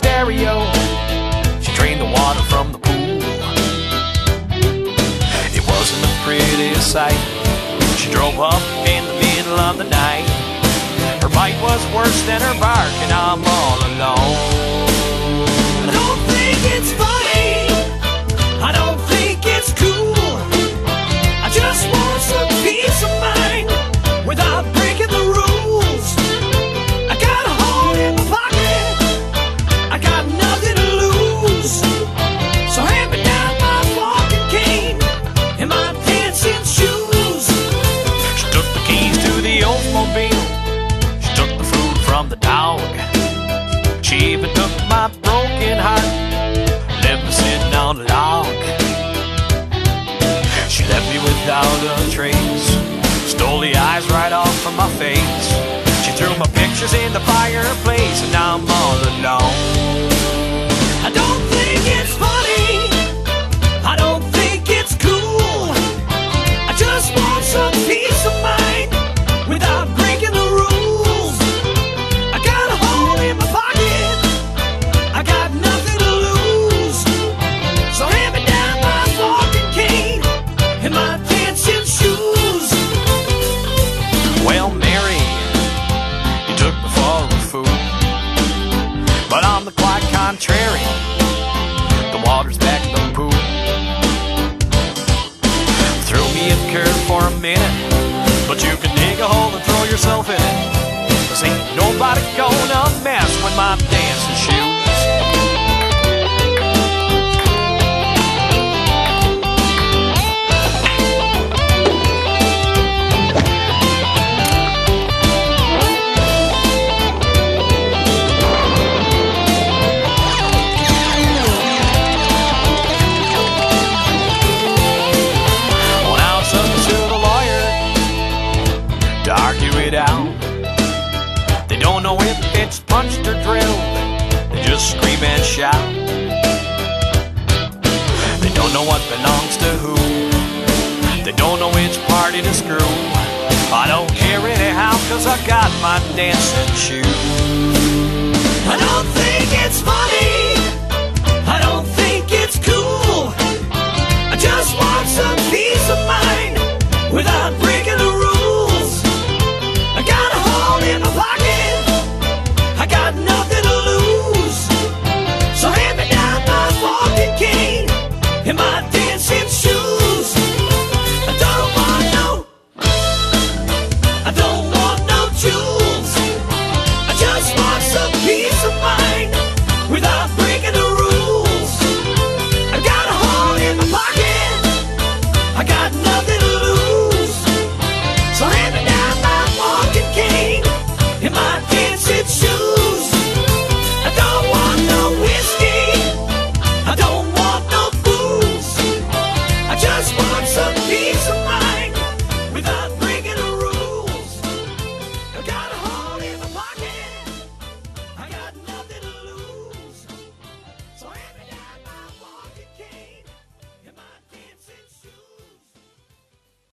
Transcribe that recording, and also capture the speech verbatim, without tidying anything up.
stereo. She drained the water from the pool. It wasn't the prettiest sight. She drove up in the middle of the night. Her bite was worse than her bark, and I'm all alone. I don't think it's funny, I don't think it's cool. I just want some peace of mind without breaking the rules. I got a hole in my pocket, I got nothing to lose. So hand me down my walking cane and my dancing shoes. She took the keys to the Oldsmobile. She took the food from the dog. She even took my broken heart, left me sitting on a log. She left me without a trace, stole the eyes right off of my face. She threw my pictures in the fireplace, and now I'm all alone. I don't think it's funny, I don't think it's cool. I just want some peace of mind without breaking the rules. I got a hole in my pocket, I got nothing to lose. So hand me down my walking cane and my dancing shoes. Well, Mary, you took me for a fool, but I'm the quite contrary. The water's back in the pool. Threw me a curve for a minute, but you can dig a hole and throw yourself in it. 'Cause ain't nobody gonna mess with my dancing shoes. Well, now it's up to the lawyer to argue it out. They don't know if it's punched or drilled, they just scream and shout. They don't know what belongs to who, they don't know which party to screw. I don't care anyhow, 'cause I got my dancing shoes. I don't think